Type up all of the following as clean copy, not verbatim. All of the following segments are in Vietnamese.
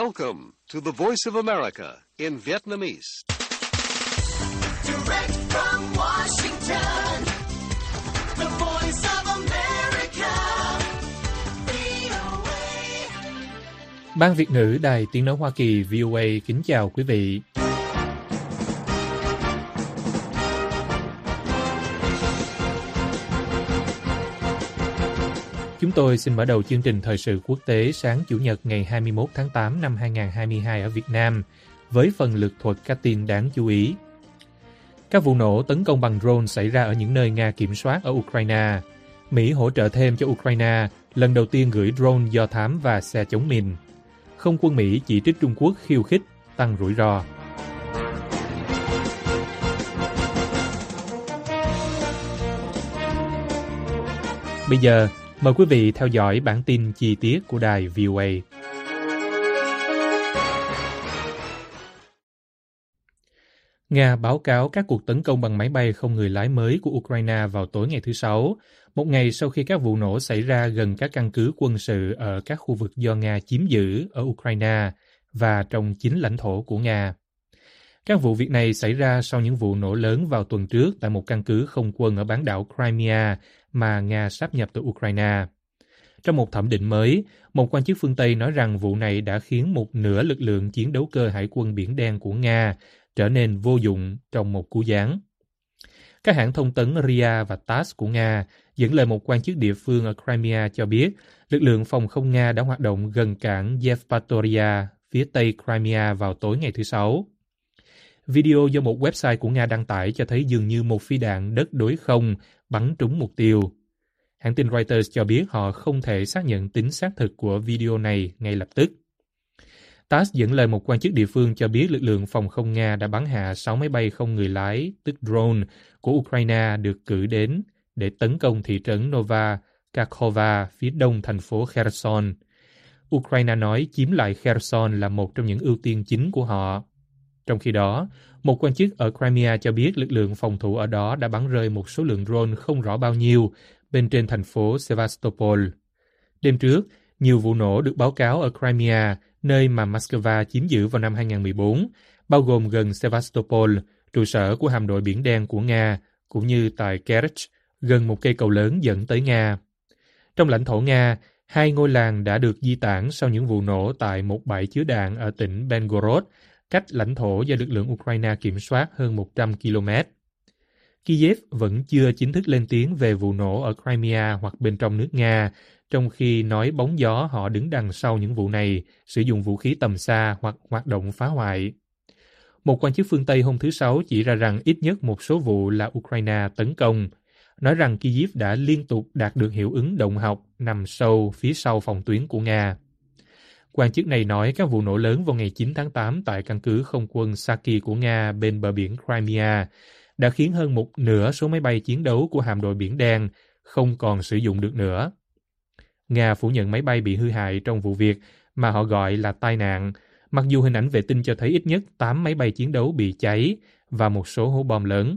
Welcome to the Voice of America in Vietnamese. Direct from Washington, the Voice of America, VOA. Ban Việt ngữ Đài Tiếng nói Hoa Kỳ VOA kính chào quý vị. Chúng tôi xin mở đầu chương trình thời sự quốc tế sáng Chủ nhật ngày 21 tháng 8 năm 2022 ở Việt Nam với phần lược thuật các tin đáng chú ý. Các vụ nổ tấn công bằng drone xảy ra ở những nơi Nga kiểm soát ở Ukraine. Mỹ hỗ trợ thêm cho Ukraine, lần đầu tiên gửi drone do thám và xe chống mìn. Không quân Mỹ chỉ trích Trung Quốc khiêu khích, tăng rủi ro. Bây giờ, mời quý vị theo dõi bản tin chi tiết của đài VOA. Nga báo cáo các cuộc tấn công bằng máy bay không người lái mới của Ukraine vào tối ngày thứ Sáu, một ngày sau khi các vụ nổ xảy ra gần các căn cứ quân sự ở các khu vực do Nga chiếm giữ ở Ukraine và trong chính lãnh thổ của Nga. Các vụ việc này xảy ra sau những vụ nổ lớn vào tuần trước tại một căn cứ không quân ở bán đảo Crimea mà Nga sáp nhập từ Ukraine. Trong một thẩm định mới, một quan chức phương Tây nói rằng vụ này đã khiến một nửa lực lượng chiến đấu cơ hải quân Biển Đen của Nga trở nên vô dụng trong một cú giáng. Các hãng thông tấn RIA và TASS của Nga dẫn lời một quan chức địa phương ở Crimea cho biết lực lượng phòng không Nga đã hoạt động gần cảng Yevpatoria, phía tây Crimea vào tối ngày thứ Sáu. Video do một website của Nga đăng tải cho thấy dường như một phi đạn đất đối không bắn trúng mục tiêu. Hãng tin Reuters cho biết họ không thể xác nhận tính xác thực của video này ngay lập tức. TASS dẫn lời một quan chức địa phương cho biết lực lượng phòng không Nga đã bắn hạ 6 máy bay không người lái, tức drone, của Ukraine được cử đến để tấn công thị trấn Nova Kakhovka phía đông thành phố Kherson. Ukraine nói chiếm lại Kherson là một trong những ưu tiên chính của họ. Trong khi đó, một quan chức ở Crimea cho biết lực lượng phòng thủ ở đó đã bắn rơi một số lượng drone không rõ bao nhiêu bên trên thành phố Sevastopol. Đêm trước, nhiều vụ nổ được báo cáo ở Crimea, nơi mà Moscow chiếm giữ vào năm 2014, bao gồm gần Sevastopol, trụ sở của hạm đội Biển Đen của Nga, cũng như tại Kerch, gần một cây cầu lớn dẫn tới Nga. Trong lãnh thổ Nga, 2 ngôi làng đã được di tản sau những vụ nổ tại một bãi chứa đạn ở tỉnh Belgorod, cách lãnh thổ do lực lượng Ukraine kiểm soát hơn 100 km. Kiev vẫn chưa chính thức lên tiếng về vụ nổ ở Crimea hoặc bên trong nước Nga, trong khi nói bóng gió họ đứng đằng sau những vụ này, sử dụng vũ khí tầm xa hoặc hoạt động phá hoại. Một quan chức phương Tây hôm thứ Sáu chỉ ra rằng ít nhất một số vụ là Ukraine tấn công, nói rằng Kiev đã liên tục đạt được hiệu ứng động học nằm sâu phía sau phòng tuyến của Nga. Quan chức này nói các vụ nổ lớn vào ngày 9 tháng 8 tại căn cứ không quân Saki của Nga bên bờ biển Crimea đã khiến hơn một nửa số máy bay chiến đấu của hạm đội Biển Đen không còn sử dụng được nữa. Nga phủ nhận máy bay bị hư hại trong vụ việc mà họ gọi là tai nạn, mặc dù hình ảnh vệ tinh cho thấy ít nhất 8 máy bay chiến đấu bị cháy và một số hố bom lớn.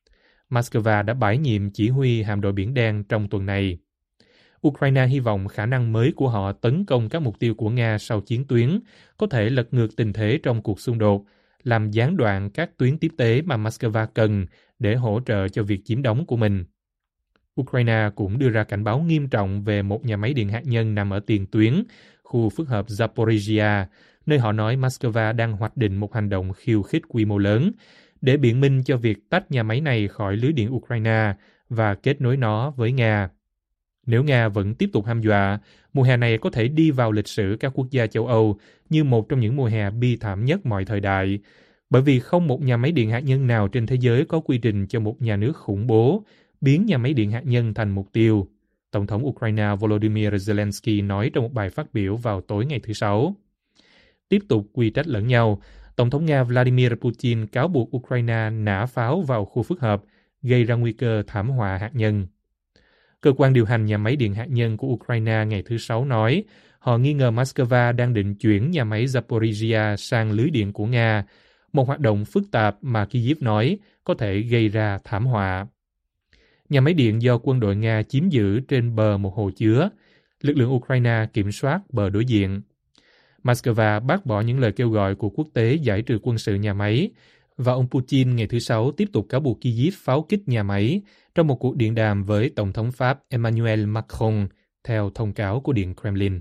Moscow đã bãi nhiệm chỉ huy hạm đội Biển Đen trong tuần này. Ukraine hy vọng khả năng mới của họ tấn công các mục tiêu của Nga sau chiến tuyến có thể lật ngược tình thế trong cuộc xung đột, làm gián đoạn các tuyến tiếp tế mà Moscow cần để hỗ trợ cho việc chiếm đóng của mình. Ukraine cũng đưa ra cảnh báo nghiêm trọng về một nhà máy điện hạt nhân nằm ở tiền tuyến, khu phức hợp Zaporizhia, nơi họ nói Moscow đang hoạch định một hành động khiêu khích quy mô lớn để biện minh cho việc tách nhà máy này khỏi lưới điện Ukraine và kết nối nó với Nga. Nếu Nga vẫn tiếp tục hăm dọa, mùa hè này có thể đi vào lịch sử các quốc gia châu Âu như một trong những mùa hè bi thảm nhất mọi thời đại, bởi vì không một nhà máy điện hạt nhân nào trên thế giới có quy trình cho một nhà nước khủng bố biến nhà máy điện hạt nhân thành mục tiêu, Tổng thống Ukraine Volodymyr Zelensky nói trong một bài phát biểu vào tối ngày thứ Sáu. Tiếp tục quy trách lẫn nhau, Tổng thống Nga Vladimir Putin cáo buộc Ukraine nã pháo vào khu phức hợp, gây ra nguy cơ thảm họa hạt nhân. Cơ quan điều hành nhà máy điện hạt nhân của Ukraine ngày thứ Sáu nói họ nghi ngờ Moscow đang định chuyển nhà máy Zaporizhia sang lưới điện của Nga, một hoạt động phức tạp mà Kyiv nói có thể gây ra thảm họa. Nhà máy điện do quân đội Nga chiếm giữ trên bờ một hồ chứa, lực lượng Ukraine kiểm soát bờ đối diện. Moscow bác bỏ những lời kêu gọi của quốc tế giải trừ quân sự nhà máy, và ông Putin ngày thứ Sáu tiếp tục cáo buộc Kyiv pháo kích nhà máy trong một cuộc điện đàm với Tổng thống Pháp Emmanuel Macron, theo thông cáo của Điện Kremlin.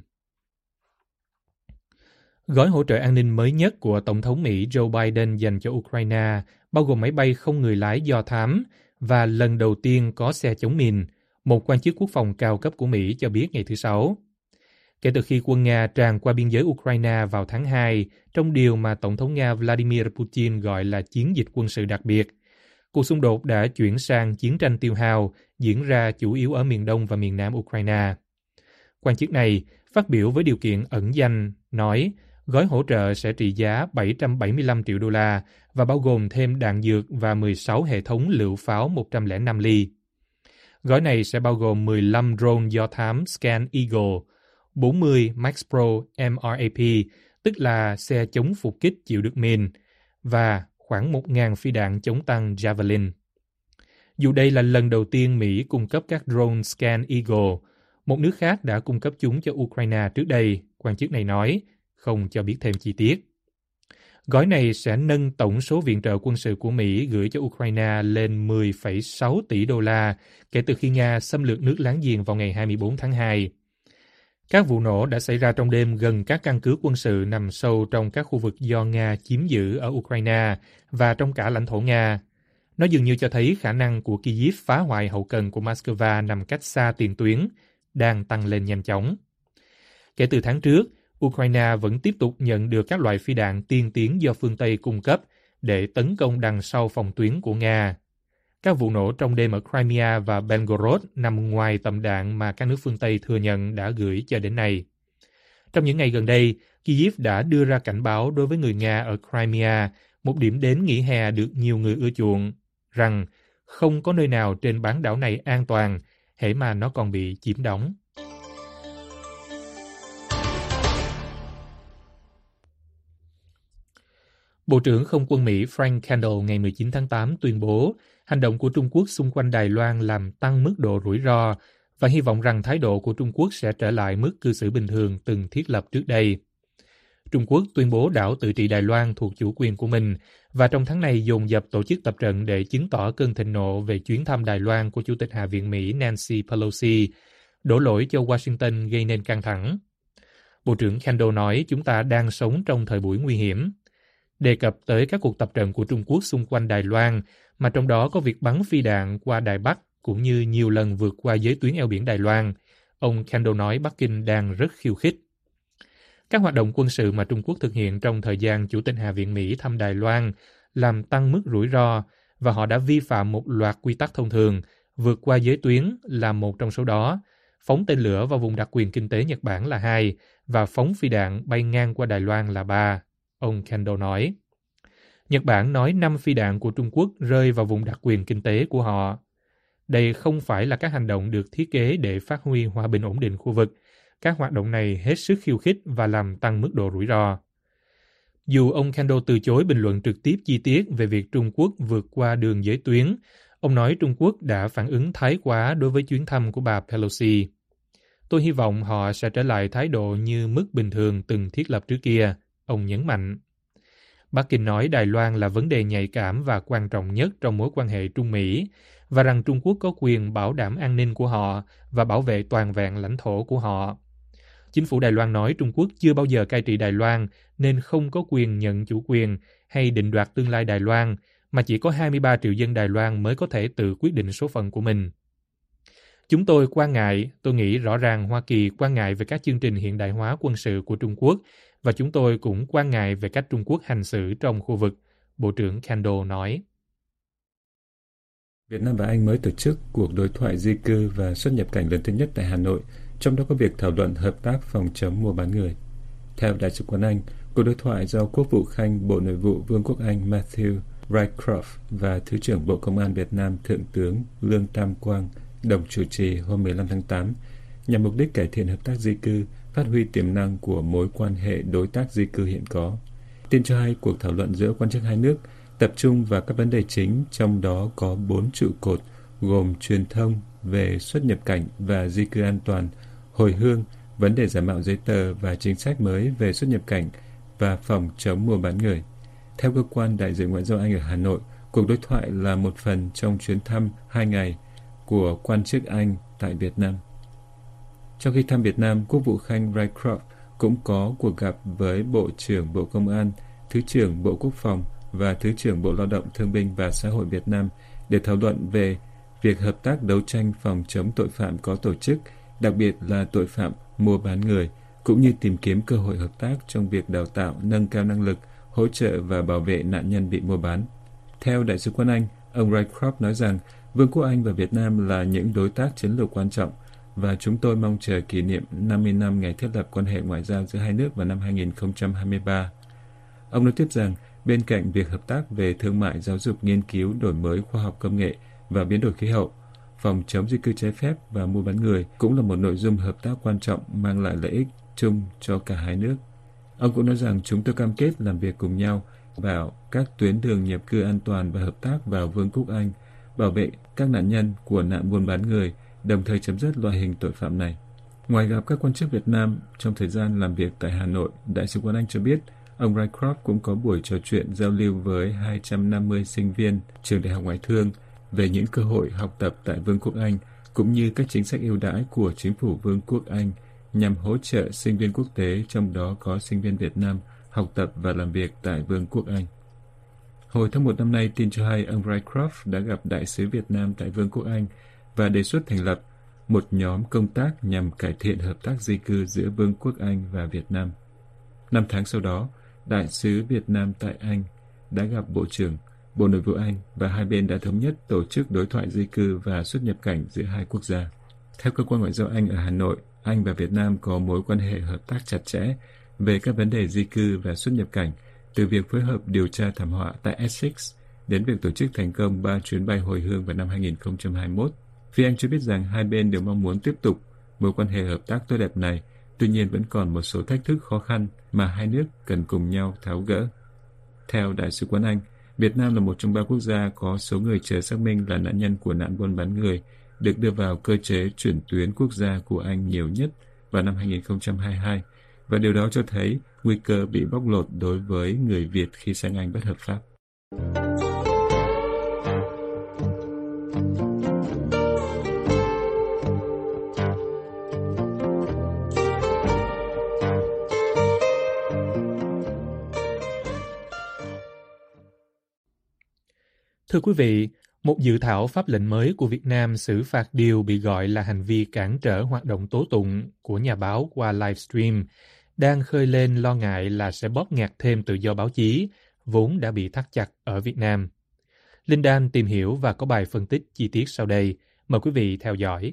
Gói hỗ trợ an ninh mới nhất của Tổng thống Mỹ Joe Biden dành cho Ukraine bao gồm máy bay không người lái do thám và lần đầu tiên có xe chống mìn, một quan chức quốc phòng cao cấp của Mỹ cho biết ngày thứ Sáu. Kể từ khi quân Nga tràn qua biên giới Ukraine vào tháng 2, trong điều mà Tổng thống Nga Vladimir Putin gọi là chiến dịch quân sự đặc biệt, cuộc xung đột đã chuyển sang chiến tranh tiêu hao, diễn ra chủ yếu ở miền đông và miền nam Ukraine. Quan chức này phát biểu với điều kiện ẩn danh, nói gói hỗ trợ sẽ trị giá 775 triệu đô la và bao gồm thêm đạn dược và 16 hệ thống lựu pháo 105 ly. Gói này sẽ bao gồm 15 drone do thám Scan Eagle, 40 Max Pro MRAP, tức là xe chống phục kích chịu được mìn, và khoảng 1.000 phi đạn chống tăng Javelin. Dù đây là lần đầu tiên Mỹ cung cấp các drone Scan Eagle, một nước khác đã cung cấp chúng cho Ukraine trước đây, quan chức này nói, không cho biết thêm chi tiết. Gói này sẽ nâng tổng số viện trợ quân sự của Mỹ gửi cho Ukraine lên 10,6 tỷ đô la kể từ khi Nga xâm lược nước láng giềng vào ngày 24 tháng 2. Các vụ nổ đã xảy ra trong đêm gần các căn cứ quân sự nằm sâu trong các khu vực do Nga chiếm giữ ở Ukraine và trong cả lãnh thổ Nga. Nó dường như cho thấy khả năng của Kyiv phá hoại hậu cần của Moscow nằm cách xa tiền tuyến, đang tăng lên nhanh chóng. Kể từ tháng trước, Ukraine vẫn tiếp tục nhận được các loại phi đạn tiên tiến do phương Tây cung cấp để tấn công đằng sau phòng tuyến của Nga. Các vụ nổ trong đêm ở Crimea và Belgorod nằm ngoài tầm đạn mà các nước phương Tây thừa nhận đã gửi cho đến nay. Trong những ngày gần đây, Kyiv đã đưa ra cảnh báo đối với người Nga ở Crimea, một điểm đến nghỉ hè được nhiều người ưa chuộng, rằng không có nơi nào trên bán đảo này an toàn, hễ mà nó còn bị chiếm đóng. Bộ trưởng Không quân Mỹ Frank Kendall ngày 19 tháng 8 tuyên bố hành động của Trung Quốc xung quanh Đài Loan làm tăng mức độ rủi ro và hy vọng rằng thái độ của Trung Quốc sẽ trở lại mức cư xử bình thường từng thiết lập trước đây. Trung Quốc tuyên bố đảo tự trị Đài Loan thuộc chủ quyền của mình và trong tháng này dồn dập tổ chức tập trận để chứng tỏ cơn thịnh nộ về chuyến thăm Đài Loan của Chủ tịch Hạ viện Mỹ Nancy Pelosi, đổ lỗi cho Washington gây nên căng thẳng. Bộ trưởng Kendall nói chúng ta đang sống trong thời buổi nguy hiểm. Đề cập tới các cuộc tập trận của Trung Quốc xung quanh Đài Loan, mà trong đó có việc bắn phi đạn qua Đài Bắc cũng như nhiều lần vượt qua giới tuyến eo biển Đài Loan, ông Kendall nói Bắc Kinh đang rất khiêu khích. Các hoạt động quân sự mà Trung Quốc thực hiện trong thời gian Chủ tịch Hạ viện Mỹ thăm Đài Loan làm tăng mức rủi ro và họ đã vi phạm một loạt quy tắc thông thường, vượt qua giới tuyến là một trong số đó, phóng tên lửa vào vùng đặc quyền kinh tế Nhật Bản là 2 và phóng phi đạn bay ngang qua Đài Loan là 3. Ông Kendall nói. Nhật Bản nói 5 phi đạn của Trung Quốc rơi vào vùng đặc quyền kinh tế của họ. Đây không phải là các hành động được thiết kế để phát huy hòa bình ổn định khu vực. Các hoạt động này hết sức khiêu khích và làm tăng mức độ rủi ro. Dù ông Kendall từ chối bình luận trực tiếp chi tiết về việc Trung Quốc vượt qua đường giới tuyến, ông nói Trung Quốc đã phản ứng thái quá đối với chuyến thăm của bà Pelosi. Tôi hy vọng họ sẽ trở lại thái độ như mức bình thường từng thiết lập trước kia, ông nhấn mạnh. Bắc Kinh nói Đài Loan là vấn đề nhạy cảm và quan trọng nhất trong mối quan hệ Trung Mỹ và rằng Trung Quốc có quyền bảo đảm an ninh của họ và bảo vệ toàn vẹn lãnh thổ của họ. Chính phủ Đài Loan nói Trung Quốc chưa bao giờ cai trị Đài Loan nên không có quyền nhận chủ quyền hay định đoạt tương lai Đài Loan, mà chỉ có 23 triệu dân Đài Loan mới có thể tự quyết định số phận của mình. Chúng tôi quan ngại, tôi nghĩ rõ ràng Hoa Kỳ quan ngại về các chương trình hiện đại hóa quân sự của Trung Quốc và chúng tôi cũng quan ngại về cách Trung Quốc hành xử trong khu vực, Bộ trưởng Kendall nói. Việt Nam và Anh mới tổ chức cuộc đối thoại di cư và xuất nhập cảnh lần thứ nhất tại Hà Nội, trong đó có việc thảo luận hợp tác phòng chống mua bán người. Theo Đại sứ quán Anh, cuộc đối thoại do Quốc vụ Khanh Bộ Nội vụ Vương quốc Anh Matthew Rycroft và Thứ trưởng Bộ Công an Việt Nam Thượng tướng Lương Tam Quang đồng chủ trì hôm 15 tháng 8, nhằm mục đích cải thiện hợp tác di cư, phát huy tiềm năng của mối quan hệ đối tác di cư hiện có. Tin cho hay cuộc thảo luận giữa quan chức hai nước tập trung vào các vấn đề chính, trong đó có 4 trụ cột gồm truyền thông về xuất nhập cảnh và di cư an toàn, hồi hương vấn đề giả mạo giấy tờ và chính sách mới về xuất nhập cảnh và phòng chống mua bán người. Theo cơ quan đại diện Ngoại giao Anh ở Hà Nội, cuộc đối thoại là một phần trong chuyến thăm 2 ngày của quan chức Anh tại Việt Nam. Trong khi thăm Việt Nam, Quốc vụ Khanh Rycroft cũng có cuộc gặp với Bộ trưởng Bộ Công an, Thứ trưởng Bộ Quốc phòng và Thứ trưởng Bộ Lao động Thương binh và Xã hội Việt Nam để thảo luận về việc hợp tác đấu tranh phòng chống tội phạm có tổ chức, đặc biệt là tội phạm mua bán người, cũng như tìm kiếm cơ hội hợp tác trong việc đào tạo, nâng cao năng lực, hỗ trợ và bảo vệ nạn nhân bị mua bán. Theo Đại sứ quán Anh, ông Rycroft nói rằng Vương quốc Anh và Việt Nam là những đối tác chiến lược quan trọng và chúng tôi mong chờ kỷ niệm 50 năm ngày thiết lập quan hệ ngoại giao giữa hai nước vào năm 2023. Ông nói tiếp rằng bên cạnh việc hợp tác về thương mại, giáo dục, nghiên cứu, đổi mới khoa học công nghệ và biến đổi khí hậu, phòng chống di cư trái phép và mua bán người cũng là một nội dung hợp tác quan trọng mang lại lợi ích chung cho cả hai nước. Ông cũng nói rằng chúng tôi cam kết làm việc cùng nhau vào các tuyến đường nhập cư an toàn và hợp tác vào Vương quốc Anh, bảo vệ các nạn nhân của nạn buôn bán người, đồng thời chấm dứt loại hình tội phạm này. Ngoài gặp các quan chức Việt Nam, trong thời gian làm việc tại Hà Nội, Đại sứ quán Anh cho biết ông Rycroft cũng có buổi trò chuyện giao lưu với 250 sinh viên trường Đại học Ngoại thương về những cơ hội học tập tại Vương quốc Anh, cũng như các chính sách ưu đãi của chính phủ Vương quốc Anh nhằm hỗ trợ sinh viên quốc tế, trong đó có sinh viên Việt Nam, học tập và làm việc tại Vương quốc Anh. Hồi tháng 1 năm nay, tin cho hay ông Rycroft đã gặp Đại sứ Việt Nam tại Vương quốc Anh và đề xuất thành lập một nhóm công tác nhằm cải thiện hợp tác di cư giữa Vương quốc Anh và Việt Nam. 5 tháng sau đó, Đại sứ Việt Nam tại Anh đã gặp Bộ trưởng, Bộ Nội vụ Anh và hai bên đã thống nhất tổ chức đối thoại di cư và xuất nhập cảnh giữa hai quốc gia. Theo Cơ quan Ngoại giao Anh ở Hà Nội, Anh và Việt Nam có mối quan hệ hợp tác chặt chẽ về các vấn đề di cư và xuất nhập cảnh, từ việc phối hợp điều tra thảm họa tại Essex đến việc tổ chức thành công 3 chuyến bay hồi hương vào năm 2021. Phía Anh cho biết rằng hai bên đều mong muốn tiếp tục mối quan hệ hợp tác tốt đẹp này, tuy nhiên vẫn còn một số thách thức khó khăn mà hai nước cần cùng nhau tháo gỡ. Theo Đại sứ quán Anh, Việt Nam là một trong 3 quốc gia có số người chờ xác minh là nạn nhân của nạn buôn bán người được đưa vào cơ chế chuyển tuyến quốc gia của Anh nhiều nhất vào năm 2022, và điều đó cho thấy nguy cơ bị bóc lột đối với người Việt khi sang Anh bất hợp pháp. Thưa quý vị, một dự thảo pháp lệnh mới của Việt Nam xử phạt điều bị gọi là hành vi cản trở hoạt động tố tụng của nhà báo qua livestream đang khơi lên lo ngại là sẽ bóp nghẹt thêm tự do báo chí, vốn đã bị thắt chặt ở Việt Nam. Linh Dan tìm hiểu và có bài phân tích chi tiết sau đây. Mời quý vị theo dõi.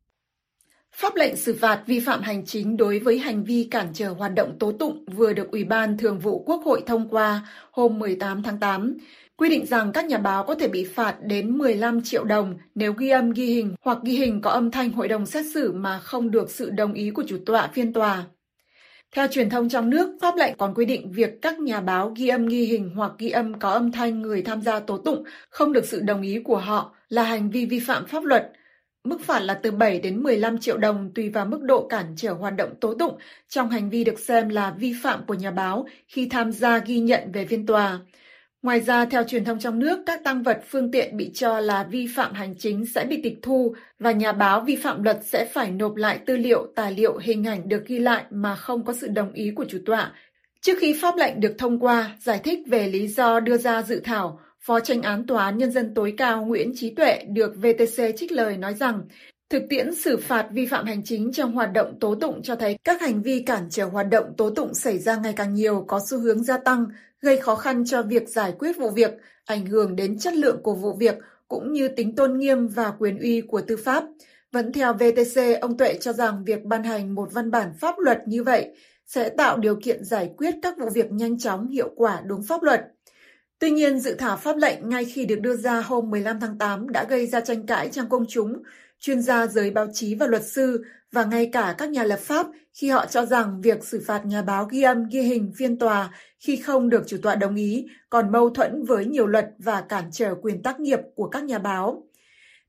Pháp lệnh xử phạt vi phạm hành chính đối với hành vi cản trở hoạt động tố tụng vừa được Ủy ban Thường vụ Quốc hội thông qua hôm 18 tháng 8, quy định rằng các nhà báo có thể bị phạt đến 15 triệu đồng nếu ghi âm ghi hình hoặc ghi hình có âm thanh hội đồng xét xử mà không được sự đồng ý của chủ tọa phiên tòa. Theo truyền thông trong nước, pháp lệnh còn quy định việc các nhà báo ghi âm ghi hình hoặc ghi âm có âm thanh người tham gia tố tụng không được sự đồng ý của họ là hành vi vi phạm pháp luật. Mức phạt là từ 7 đến 15 triệu đồng tùy vào mức độ cản trở hoạt động tố tụng trong hành vi được xem là vi phạm của nhà báo khi tham gia ghi nhận về phiên tòa. Ngoài ra, theo truyền thông trong nước, các tang vật phương tiện bị cho là vi phạm hành chính sẽ bị tịch thu và nhà báo vi phạm luật sẽ phải nộp lại tư liệu, tài liệu, hình ảnh được ghi lại mà không có sự đồng ý của chủ tọa. Trước khi pháp lệnh được thông qua, giải thích về lý do đưa ra dự thảo, Phó Chánh án Tòa án Nhân dân tối cao Nguyễn Chí Tuệ được VTC trích lời nói rằng, thực tiễn xử phạt vi phạm hành chính trong hoạt động tố tụng cho thấy các hành vi cản trở hoạt động tố tụng xảy ra ngày càng nhiều, có xu hướng gia tăng, gây khó khăn cho việc giải quyết vụ việc, ảnh hưởng đến chất lượng của vụ việc cũng như tính tôn nghiêm và quyền uy của tư pháp. Vẫn theo VTC, ông Tuệ cho rằng việc ban hành một văn bản pháp luật như vậy sẽ tạo điều kiện giải quyết các vụ việc nhanh chóng, hiệu quả, đúng pháp luật. Tuy nhiên, dự thảo pháp lệnh ngay khi được đưa ra hôm 15 tháng 8 đã gây ra tranh cãi trong công chúng, chuyên gia giới báo chí và luật sư và ngay cả các nhà lập pháp khi họ cho rằng việc xử phạt nhà báo ghi âm, ghi hình phiên tòa khi không được chủ tọa đồng ý còn mâu thuẫn với nhiều luật và cản trở quyền tác nghiệp của các nhà báo.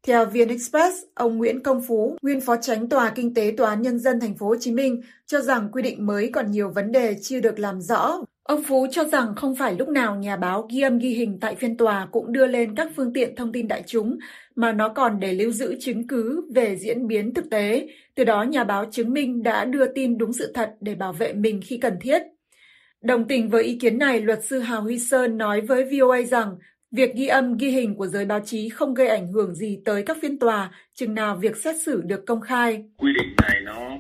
Theo VnExpress, ông Nguyễn Công Phú, nguyên phó chánh tòa kinh tế Tòa án Nhân dân Thành phố Hồ Chí Minh, cho rằng quy định mới còn nhiều vấn đề chưa được làm rõ. Ông Phú cho rằng không phải lúc nào nhà báo ghi âm ghi hình tại phiên tòa cũng đưa lên các phương tiện thông tin đại chúng, mà nó còn để lưu giữ chứng cứ về diễn biến thực tế. Từ đó nhà báo chứng minh đã đưa tin đúng sự thật để bảo vệ mình khi cần thiết. Đồng tình với ý kiến này, luật sư Hà Huy Sơn nói với VOA rằng việc ghi âm ghi hình của giới báo chí không gây ảnh hưởng gì tới các phiên tòa, chừng nào việc xét xử được công khai. Quy định này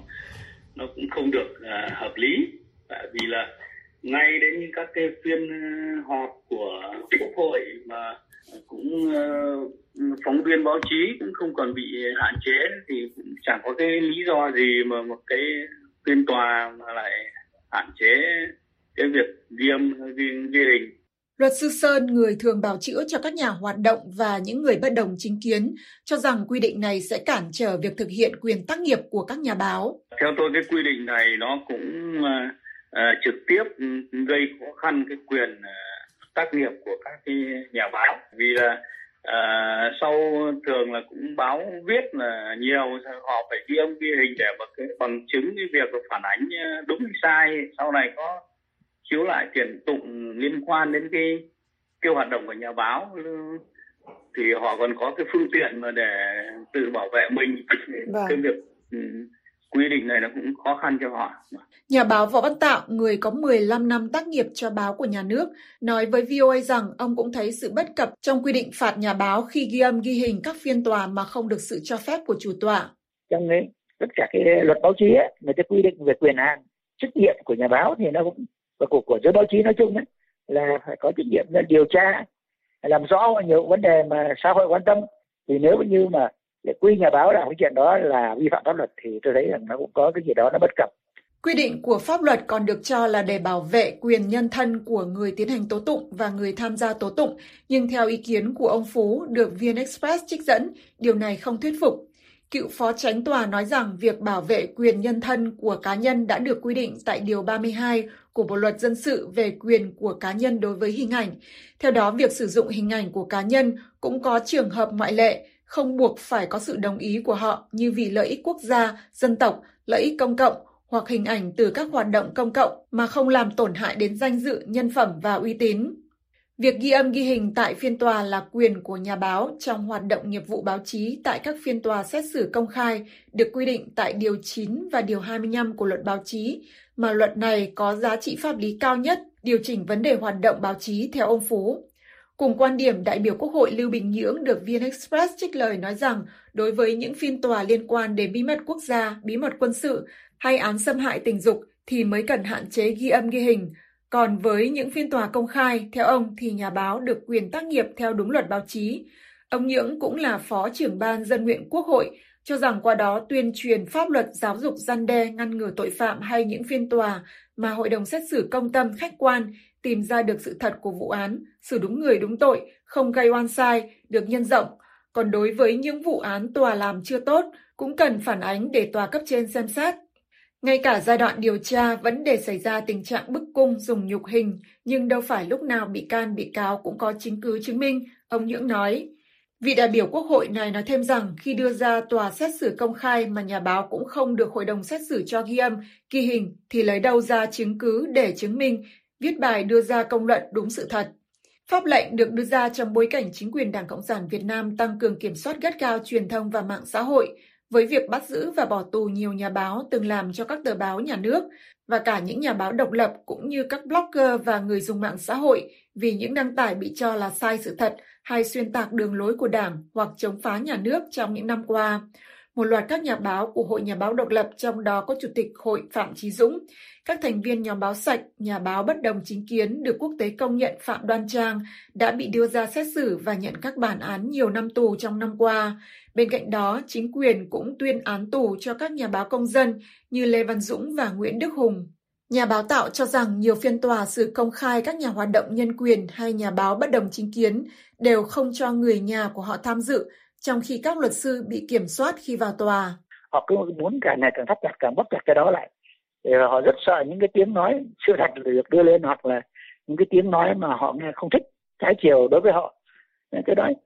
nó cũng không được hợp lý, tại vì là ngay đến những các cái phiên họp của Quốc hội mà cũng phóng viên báo chí cũng không còn bị hạn chế, thì cũng chẳng có cái lý do gì mà một cái phiên tòa mà lại hạn chế cái việc ghi âm ghi hình. Luật sư Sơn, người thường bào chữa cho các nhà hoạt động và những người bất đồng chính kiến, cho rằng quy định này sẽ cản trở việc thực hiện quyền tác nghiệp của các nhà báo. Theo tôi, cái quy định này nó cũng trực tiếp gây khó khăn cái quyền tác nghiệp của các cái nhà báo, vì là sau thường là cũng báo viết là nhiều, họ phải ghi âm ghi hình để mà cái bằng chứng cái việc phản ánh đúng hay sai. Sau này có chiếu lại tuyển tụng liên quan đến cái hoạt động của nhà báo thì họ còn có cái phương tiện mà để tự bảo vệ mình. Cái việc quy định này nó cũng khó khăn cho họ. Nhà báo Võ Văn Tạo, người có 15 năm tác nghiệp cho báo của nhà nước, nói với VOA rằng ông cũng thấy sự bất cập trong quy định phạt nhà báo khi ghi âm ghi hình các phiên tòa mà không được sự cho phép của chủ tọa. Trong tất cả cái luật báo chí ấy, người ta quy định về quyền hạn, trách nhiệm của nhà báo thì nó cũng và của giới báo chí nói chung ấy, là phải có trách nhiệm là điều tra, làm rõ nhiều vấn đề mà xã hội quan tâm. Thì nếu như mà để quy nhà báo làm cái chuyện đó là vi phạm pháp luật thì tôi thấy rằng nó cũng có cái gì đó nó bất cập. Quy định của pháp luật còn được cho là để bảo vệ quyền nhân thân của người tiến hành tố tụng và người tham gia tố tụng, nhưng theo ý kiến của ông Phú được VnExpress trích dẫn, điều này không thuyết phục. Cựu phó chánh tòa nói rằng việc bảo vệ quyền nhân thân của cá nhân đã được quy định tại Điều 32 của Bộ Luật Dân sự về quyền của cá nhân đối với hình ảnh. Theo đó, việc sử dụng hình ảnh của cá nhân cũng có trường hợp ngoại lệ, không buộc phải có sự đồng ý của họ như vì lợi ích quốc gia, dân tộc, lợi ích công cộng hoặc hình ảnh từ các hoạt động công cộng mà không làm tổn hại đến danh dự, nhân phẩm và uy tín. Việc ghi âm ghi hình tại phiên tòa là quyền của nhà báo trong hoạt động nghiệp vụ báo chí tại các phiên tòa xét xử công khai được quy định tại Điều 9 và Điều 25 của Luật Báo chí, mà luật này có giá trị pháp lý cao nhất, điều chỉnh vấn đề hoạt động báo chí theo ông Phú. Cùng quan điểm, đại biểu Quốc hội Lưu Bình Nhưỡng được VnExpress trích lời nói rằng đối với những phiên tòa liên quan đến bí mật quốc gia, bí mật quân sự hay án xâm hại tình dục thì mới cần hạn chế ghi âm ghi hình. Còn với những phiên tòa công khai, theo ông thì nhà báo được quyền tác nghiệp theo đúng luật báo chí. Ông Nhưỡng cũng là Phó trưởng Ban Dân nguyện Quốc hội, cho rằng qua đó tuyên truyền pháp luật giáo dục răn đe ngăn ngừa tội phạm hay những phiên tòa mà hội đồng xét xử công tâm khách quan tìm ra được sự thật của vụ án, xử đúng người đúng tội, không gây oan sai, được nhân rộng. Còn đối với những vụ án tòa làm chưa tốt, cũng cần phản ánh để tòa cấp trên xem xét. Ngay cả giai đoạn điều tra vẫn để xảy ra tình trạng bức cung dùng nhục hình, nhưng đâu phải lúc nào bị can bị cáo cũng có chứng cứ chứng minh, ông Nhưỡng nói. Vị đại biểu Quốc hội này nói thêm rằng khi đưa ra tòa xét xử công khai mà nhà báo cũng không được hội đồng xét xử cho ghi âm, ghi hình thì lấy đâu ra chứng cứ để chứng minh, viết bài đưa ra công luận đúng sự thật. Pháp lệnh được đưa ra trong bối cảnh chính quyền Đảng Cộng sản Việt Nam tăng cường kiểm soát gắt gao truyền thông và mạng xã hội, với việc bắt giữ và bỏ tù nhiều nhà báo từng làm cho các tờ báo nhà nước và cả những nhà báo độc lập cũng như các blogger và người dùng mạng xã hội vì những đăng tải bị cho là sai sự thật hay xuyên tạc đường lối của Đảng hoặc chống phá nhà nước trong những năm qua. Một loạt các nhà báo của Hội Nhà báo độc lập, trong đó có Chủ tịch Hội Phạm Chí Dũng, các thành viên nhóm báo sạch, nhà báo bất đồng chính kiến được quốc tế công nhận Phạm Đoan Trang đã bị đưa ra xét xử và nhận các bản án nhiều năm tù trong năm qua. Bên cạnh đó, chính quyền cũng tuyên án tù cho các nhà báo công dân như Lê Văn Dũng và Nguyễn Đức Hùng. Nhà báo Tạo cho rằng nhiều phiên tòa xử công khai các nhà hoạt động nhân quyền hay nhà báo bất đồng chính kiến đều không cho người nhà của họ tham dự, trong khi các luật sư bị kiểm soát khi vào tòa. Họ cứ muốn càng ngày càng thắt chặt, càng bóp chặt cái đó lại. Họ rất sợ những cái tiếng nói sự thật được đưa lên, hoặc là những cái tiếng nói mà họ nghe không thích, trái chiều đối với họ. Cái đó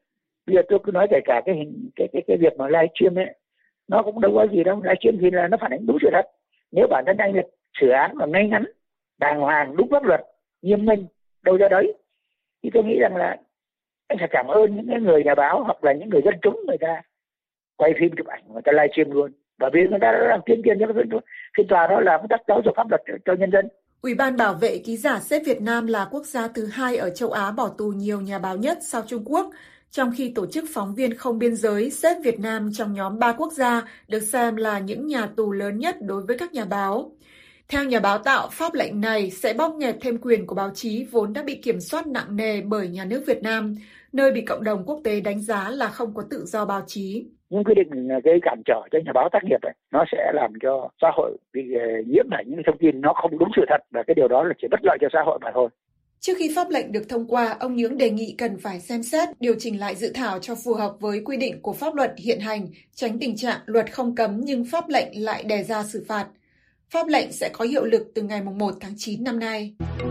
Bây giờ tôi cứ nói kể cả cái việc mà livestream ấy, nó cũng đâu có gì đâu. Livestream thì là nó phản ánh đúng sự thật. Nếu bản thân anh được xử án mà ngay ngắn, đàng hoàng, đúng pháp luật, nghiêm minh, đâu ra đấy, thì tôi nghĩ rằng là anh phải cảm ơn những người nhà báo hoặc là những người dân chúng, người ta quay phim chụp ảnh, người ta livestream luôn. Bởi vì người ta đã làm tuyên truyền cho phiên tòa đó là công tác giáo dục pháp luật cho nhân dân. Ủy ban bảo vệ ký giả xếp Việt Nam là quốc gia thứ 2 ở châu Á bỏ tù nhiều nhà báo nhất sau Trung Quốc, trong khi Tổ chức Phóng viên Không Biên giới xếp Việt Nam trong nhóm 3 quốc gia được xem là những nhà tù lớn nhất đối với các nhà báo. Theo nhà báo Tạo, pháp lệnh này sẽ bóp nghẹt thêm quyền của báo chí vốn đã bị kiểm soát nặng nề bởi nhà nước Việt Nam, nơi bị cộng đồng quốc tế đánh giá là không có tự do báo chí. Những quy định gây cản trở cho nhà báo tác nghiệp này, nó sẽ làm cho xã hội bị nhiễm phải những thông tin nó không đúng sự thật, và cái điều đó là chỉ bất lợi cho xã hội mà thôi. Trước khi pháp lệnh được thông qua, ông Nhưỡng đề nghị cần phải xem xét, điều chỉnh lại dự thảo cho phù hợp với quy định của pháp luật hiện hành, tránh tình trạng luật không cấm nhưng pháp lệnh lại đề ra xử phạt. Pháp lệnh sẽ có hiệu lực từ ngày 1 tháng 9 năm nay.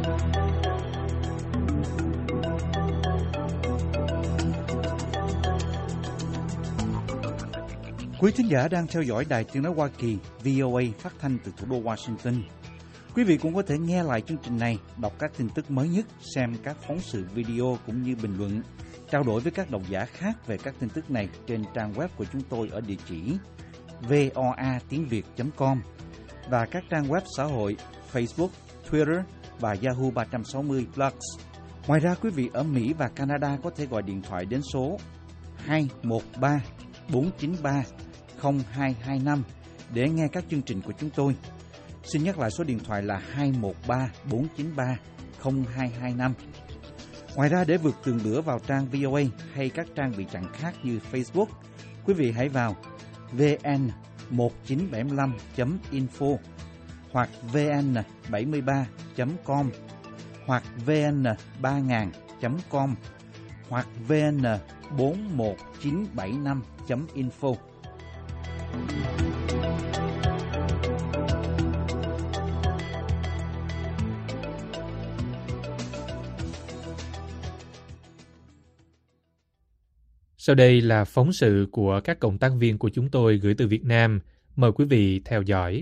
Quý thính giả đang theo dõi Đài Tiếng nói Hoa Kỳ VOA phát thanh từ thủ đô Washington. Quý vị cũng có thể nghe lại chương trình này, đọc các tin tức mới nhất, xem các phóng sự video cũng như bình luận, trao đổi với các độc giả khác về các tin tức này trên trang web của chúng tôi ở địa chỉ voatiengviet.com và các trang web xã hội Facebook, Twitter và Yahoo 360 Plus. Ngoài ra, quý vị ở Mỹ và Canada có thể gọi điện thoại đến số 213 493 0225 để nghe các chương trình của chúng tôi. Xin nhắc lại số điện thoại là 213 493 0225. Ngoài ra, để vượt tường lửa vào trang VOA hay các trang bị chặn khác như Facebook, quý vị hãy vào vn1975.info hoặc vn73.com hoặc vn3000.com hoặc vn41975.info. Sau đây là phóng sự của các cộng tác viên của chúng tôi gửi từ Việt Nam. Mời quý vị theo dõi.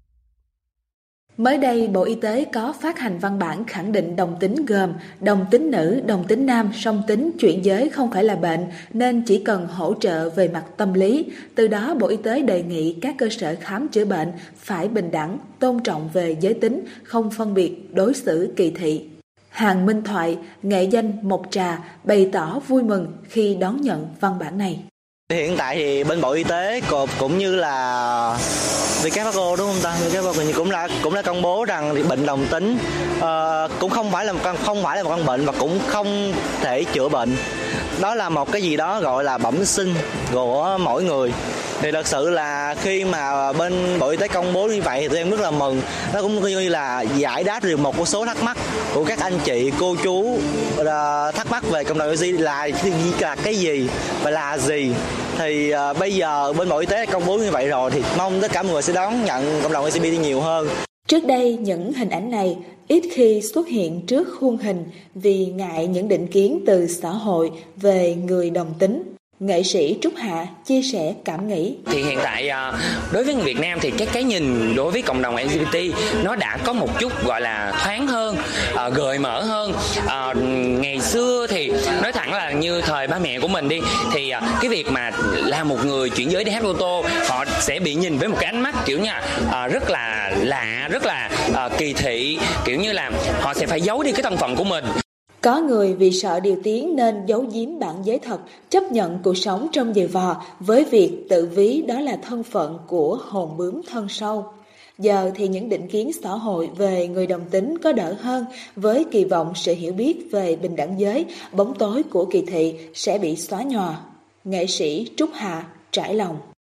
Mới đây, Bộ Y tế có phát hành văn bản khẳng định đồng tính gồm đồng tính nữ, đồng tính nam, song tính, chuyển giới không phải là bệnh nên chỉ cần hỗ trợ về mặt tâm lý. Từ đó, Bộ Y tế đề nghị các cơ sở khám chữa bệnh phải bình đẳng, tôn trọng về giới tính, không phân biệt, đối xử kỳ thị. Hàn Minh Thoại, nghệ danh Mộc Trà, bày tỏ vui mừng khi đón nhận văn bản này. Hiện tại thì bên Bộ Y tế cũng như là WHO đúng không ta? WHO cũng đã công bố rằng bệnh đồng tính cũng không phải là một căn bệnh và cũng không thể chữa bệnh. Đó là một cái gì đó gọi là bẩm sinh của mỗi người. Thì thật sự là khi mà bên Bộ Y tế công bố như vậy thì tụi em rất là mừng. Nó cũng như là giải đáp được một số thắc mắc của các anh chị, cô chú thắc mắc về cộng đồng LGBT là cái gì và là gì. Thì bây giờ bên Bộ Y tế công bố như vậy rồi thì mong tất cả mọi người sẽ đón nhận cộng đồng LGBT nhiều hơn. Trước đây, những hình ảnh này ít khi xuất hiện trước khuôn hình vì ngại những định kiến từ xã hội về người đồng tính. Nghệ sĩ Trúc Hạ chia sẻ cảm nghĩ. Thì hiện tại đối với người Việt Nam thì cái nhìn đối với cộng đồng LGBT nó đã có một chút gọi là thoáng hơn, gợi mở hơn. Ngày xưa thì nói thẳng là như thời ba mẹ của mình đi thì cái việc mà là một người chuyển giới đi hát ô tô, họ sẽ bị nhìn với một cái ánh mắt kiểu như rất là lạ, rất là kỳ thị, kiểu như là họ sẽ phải giấu đi cái thân phận của mình. Có người vì sợ điều tiếng nên giấu giếm bản giới thật, chấp nhận cuộc sống trong giày vò với việc tự ví đó là thân phận của hồn bướm thân sâu. Giờ thì những định kiến xã hội về người đồng tính có đỡ hơn, với kỳ vọng sự hiểu biết về bình đẳng giới, bóng tối của kỳ thị sẽ bị xóa nhòa. Nghệ sĩ Trúc Hạ trải lòng.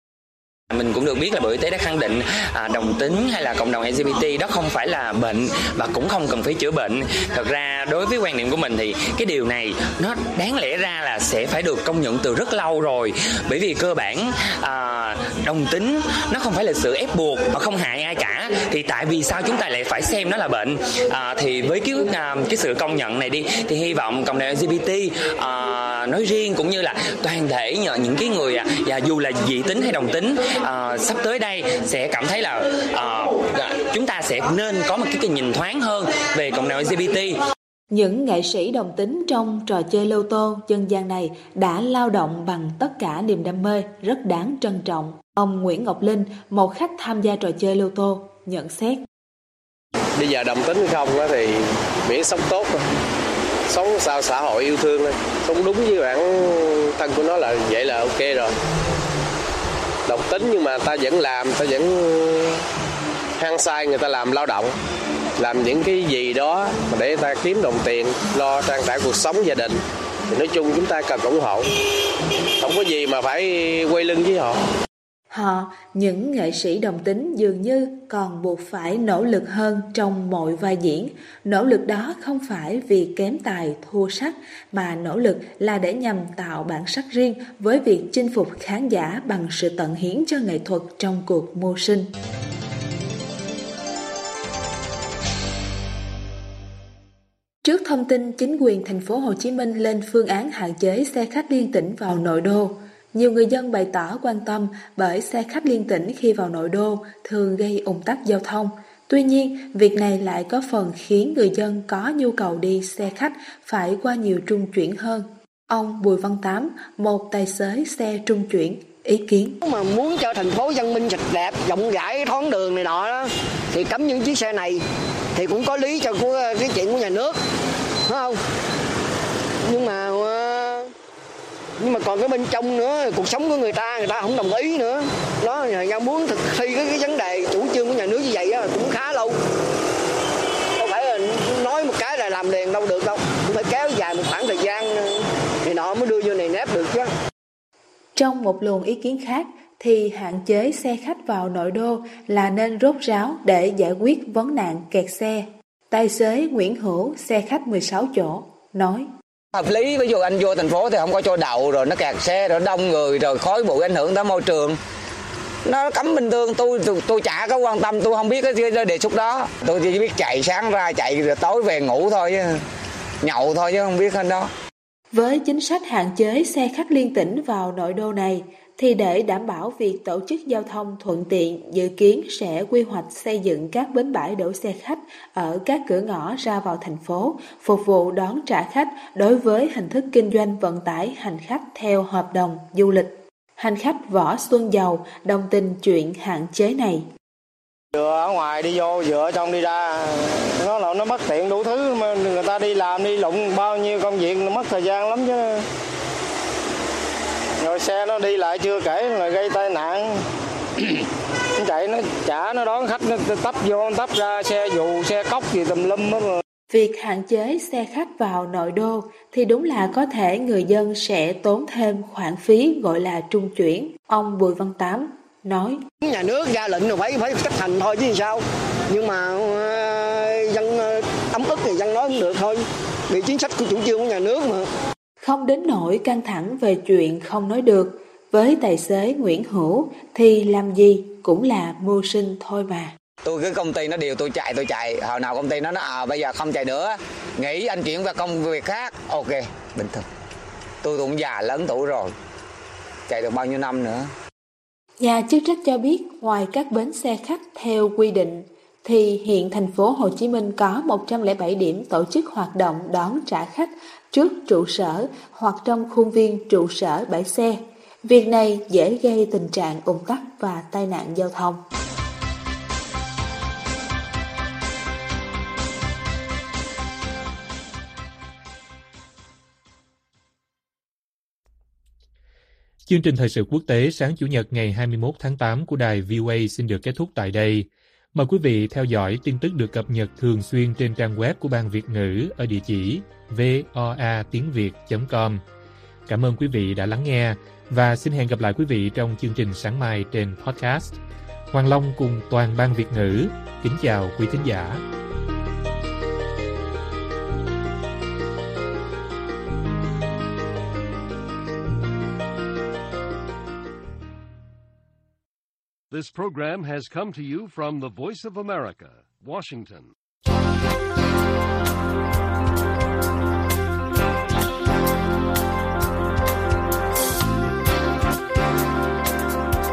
Mình cũng được biết là Bộ Y tế đã khẳng định đồng tính hay là cộng đồng LGBT đó không phải là bệnh và cũng không cần phải chữa bệnh. Thật ra đối với quan điểm của mình thì cái điều này nó đáng lẽ ra là sẽ phải được công nhận từ rất lâu rồi. Bởi vì cơ bản đồng tính nó không phải là sự ép buộc, không hại ai cả. Thì tại vì sao chúng ta lại phải xem nó là bệnh? Thì với cái sự công nhận này đi thì hy vọng cộng đồng LGBT nói riêng cũng như là toàn thể những cái người dù là dị tính hay đồng tính sắp tới đây sẽ cảm thấy là chúng ta sẽ nên có một cái nhìn thoáng hơn về cộng đồng LGBT. Những nghệ sĩ đồng tính trong trò chơi lô tô dân gian này đã lao động bằng tất cả niềm đam mê, rất đáng trân trọng. Ông Nguyễn Ngọc Linh, một khách tham gia trò chơi lô tô, nhận xét. Bây giờ đồng tính hay không thì miễn sống tốt thôi. Sống sao xã hội yêu thương thôi. Sống đúng với bản thân của nó là vậy là ok rồi. Đồng tính nhưng mà ta vẫn làm, ta vẫn hăng say người ta làm lao động. Làm những cái gì đó để ta kiếm đồng tiền, lo trang trải cuộc sống gia đình. Thì nói chung chúng ta cần ủng hộ. Không có gì mà phải quay lưng với họ. Họ, những nghệ sĩ đồng tính dường như còn buộc phải nỗ lực hơn trong mọi vai diễn. Nỗ lực đó không phải vì kém tài thua sắc, mà nỗ lực là để nhằm tạo bản sắc riêng với việc chinh phục khán giả bằng sự tận hiến cho nghệ thuật trong cuộc mưu sinh. Trước thông tin chính quyền thành phố Hồ Chí Minh lên phương án hạn chế xe khách liên tỉnh vào nội đô, nhiều người dân bày tỏ quan tâm bởi xe khách liên tỉnh khi vào nội đô thường gây ùn tắc giao thông. Tuy nhiên, việc này lại có phần khiến người dân có nhu cầu đi xe khách phải qua nhiều trung chuyển hơn. Ông Bùi Văn Tám, một tài xế xe trung chuyển, ý kiến. Mà muốn cho thành phố văn minh sạch đẹp, rộng rãi thoáng đường này nọ đó, thì cấm những chiếc xe này thì cũng có lý cho cái chuyện của nhà nước, phải không? Nhưng mà còn cái bên trong nữa, cuộc sống của người ta không đồng ý nữa. Đó, người ta muốn thực thi cái vấn đề chủ trương của nhà nước như vậy đó, cũng khá lâu. Không phải là nói một cái là làm liền đâu được đâu, cũng phải kéo dài một khoảng thời gian thì nọ mới đưa vô này nếp được chứ. Trong một luồng ý kiến khác thì hạn chế xe khách vào nội đô là nên rốt ráo để giải quyết vấn nạn kẹt xe. Tài xế Nguyễn Hữu, xe khách 16 chỗ, nói. Hợp lý, ví dụ anh vô thành phố thì không có chỗ đậu, rồi nó kẹt xe, rồi đông người, rồi khói bụi ảnh hưởng tới môi trường. Nó cấm bình thường, tôi chả có quan tâm, tôi không biết cái đề xuất đó. Tôi chỉ biết chạy sáng ra, chạy rồi tối về ngủ thôi, chứ nhậu thôi chứ không biết hơn đó. Với chính sách hạn chế xe khách liên tỉnh vào nội đô này, thì để đảm bảo việc tổ chức giao thông thuận tiện, dự kiến sẽ quy hoạch xây dựng các bến bãi đổ xe khách ở các cửa ngõ ra vào thành phố, phục vụ đón trả khách đối với hình thức kinh doanh vận tải hành khách theo hợp đồng du lịch. Hành khách Võ Xuân Dầu đồng tình chuyện hạn chế này. Vừa ở ngoài đi vô, vừa ở trong đi ra, nó mất tiện đủ thứ, mà người ta đi làm đi lụng bao nhiêu công việc, nó mất thời gian lắm chứ. Rồi xe nó đi lại chưa kể là gây tai nạn. Nó chạy nó chả, nó đón khách, nó tấp vô tấp ra, xe dù xe cốc gì tùm lum hết. Việc hạn chế xe khách vào nội đô thì đúng là có thể người dân sẽ tốn thêm khoản phí gọi là trung chuyển. Ông Bùi Văn Tám nói. Nhà nước ra lệnh rồi phải chấp hành thôi chứ sao. Nhưng mà dân ấm ức thì dân nói cũng được thôi. Vì chính sách của chủ trương của nhà nước mà. Không đến nỗi căng thẳng về chuyện không nói được. Với tài xế Nguyễn Hữu thì làm gì cũng là mưu sinh thôi mà. Tôi cái công ty nó điều tôi chạy. Hồi nào công ty nó bây giờ không chạy nữa, nghỉ anh chuyển qua công việc khác. Ok, bình thường. Tôi cũng già lớn tuổi rồi, chạy được bao nhiêu năm nữa. Nhà chức trách cho biết ngoài các bến xe khách theo quy định thì hiện thành phố Hồ Chí Minh có 107 điểm tổ chức hoạt động đón trả khách trước trụ sở hoặc trong khuôn viên trụ sở bãi xe. Việc này dễ gây tình trạng ùn tắc và tai nạn giao thông. Chương trình thời sự quốc tế sáng Chủ nhật ngày 21 tháng 8 của đài VOA xin được kết thúc tại đây. Mời quý vị theo dõi tin tức được cập nhật thường xuyên trên trang web của Ban Việt ngữ ở địa chỉ voatiengviet.com. Cảm ơn quý vị đã lắng nghe và xin hẹn gặp lại quý vị trong chương trình sáng mai trên podcast. Hoàng Long cùng toàn Ban Việt ngữ kính chào quý thính giả. This program has come to you from the Voice of America, Washington.